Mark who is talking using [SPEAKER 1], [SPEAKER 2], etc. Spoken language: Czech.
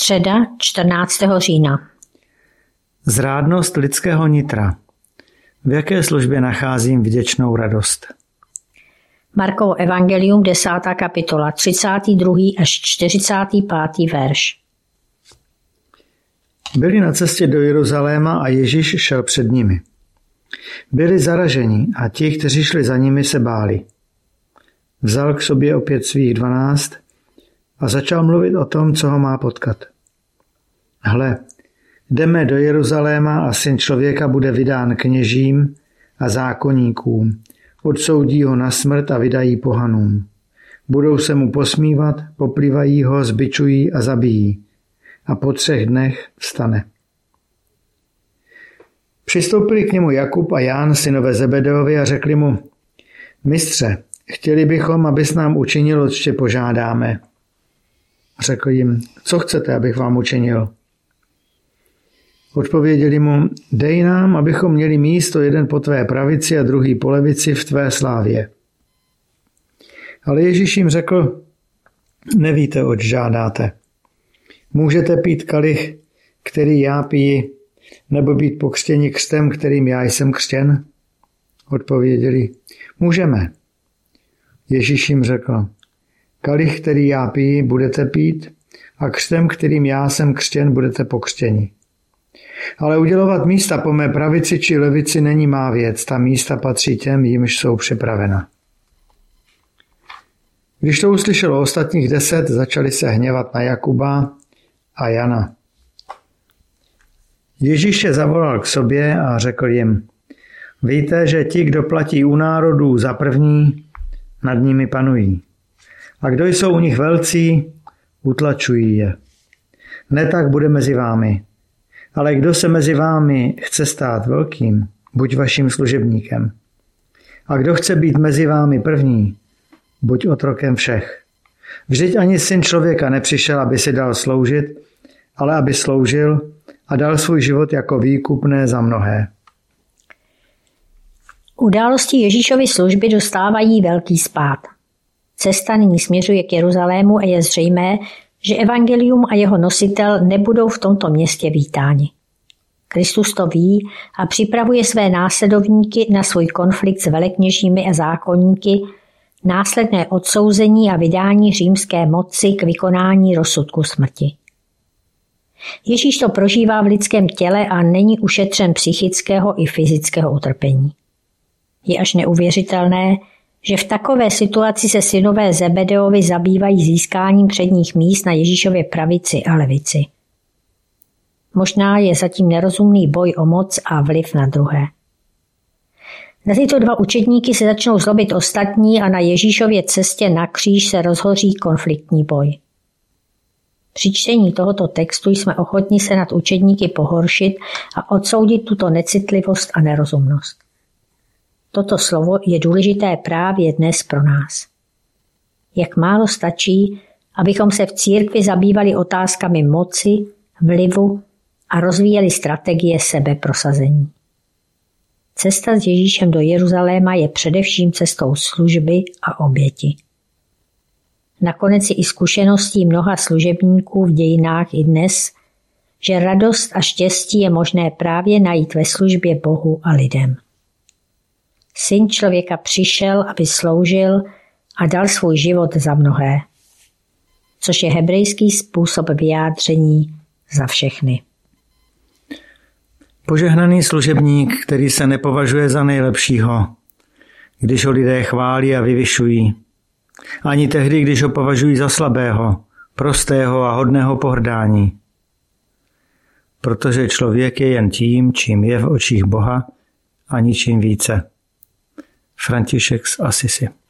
[SPEAKER 1] Středa 14. října.
[SPEAKER 2] Zrádnost lidského nitra. V jaké službě nacházím vděčnou radost?
[SPEAKER 1] Markovo evangelium 10. kapitola 32. až 45. verš.
[SPEAKER 2] Byli na cestě do Jeruzaléma a Ježíš šel před nimi. Byli zaraženi a ti, kteří šli za nimi, se báli. Vzal k sobě opět svých 12 a začal mluvit o tom, co ho má potkat. Hle, jdeme do Jeruzaléma a Syn člověka bude vydán kněžím a zákonníkům. Odsoudí ho na smrt a vydají pohanům. Budou se mu posmívat, poplivají ho, zbičují a zabijí. A po 3 dnech vstane. Přistoupili k němu Jakub a Ján, synové Zebedeovi, a řekli mu: Mistře, chtěli bychom, abys nám učinil, co tě požádáme. Řekl jim: Co chcete, abych vám učinil? Odpověděli mu: Dej nám, abychom měli místo, jeden po tvé pravici a druhý po levici v tvé slávě. Ale Ježíš jim řekl: Nevíte, oč žádáte. Můžete pít kalich, který já piji, nebo být pokřtěni křtem, kterým já jsem křtěn? Odpověděli: Můžeme. Ježíš jim řekl: Kalich, který já piji, budete pít, a křtem, kterým já jsem křtěn, budete pokřtěni. Ale udělovat místa po mé pravici či levici není má věc, ta místa patří těm, jimž jsou připravena. Když to uslyšelo ostatních 10, začali se hněvat na Jakuba a Jana. Ježíš je zavolal k sobě a řekl jim: Víte, že ti, kdo platí u národů za první, nad nimi panují. A kdo jsou u nich velcí, utlačují je. Ne tak bude mezi vámi. Ale kdo se mezi vámi chce stát velkým, buď vaším služebníkem. A kdo chce být mezi vámi první, buď otrokem všech. Vždyť ani Syn člověka nepřišel, aby si dal sloužit, ale aby sloužil a dal svůj život jako výkupné za mnohé.
[SPEAKER 1] Události Ježíšovy služby dostávají velký spád. Cesta nyní směřuje k Jeruzalému a je zřejmé, že evangelium a jeho nositel nebudou v tomto městě vítáni. Kristus to ví a připravuje své následovníky na svůj konflikt s velekněžími a zákonníky, následné odsouzení a vydání římské moci k vykonání rozsudku smrti. Ježíš to prožívá v lidském těle a není ušetřen psychického i fyzického utrpení. Je až neuvěřitelné, že v takové situaci se synové Zebedeovi zabývají získáním předních míst na Ježíšově pravici a levici. Možná je zatím nerozumný boj o moc a vliv na druhé. Na tyto 2 učedníky se začnou zlobit ostatní a na Ježíšově cestě na kříž se rozhoří konfliktní boj. Při čtení tohoto textu jsme ochotni se nad učedníky pohoršit a odsoudit tuto necitlivost a nerozumnost. Toto slovo je důležité právě dnes pro nás. Jak málo stačí, abychom se v církvi zabývali otázkami moci, vlivu a rozvíjeli strategie sebeprosazení. Cesta s Ježíšem do Jeruzaléma je především cestou služby a oběti. Nakonec je i zkušeností mnoha služebníků v dějinách i dnes, že radost a štěstí je možné právě najít ve službě Bohu a lidem. Syn člověka přišel, aby sloužil a dal svůj život za mnohé, což je hebrejský způsob vyjádření za všechny.
[SPEAKER 2] Požehnaný služebník, který se nepovažuje za nejlepšího, když ho lidé chválí a vyvyšují. Ani tehdy, když ho považují za slabého, prostého a hodného pohrdání. Protože člověk je jen tím, čím je v očích Boha a ničím více. František z Asisi.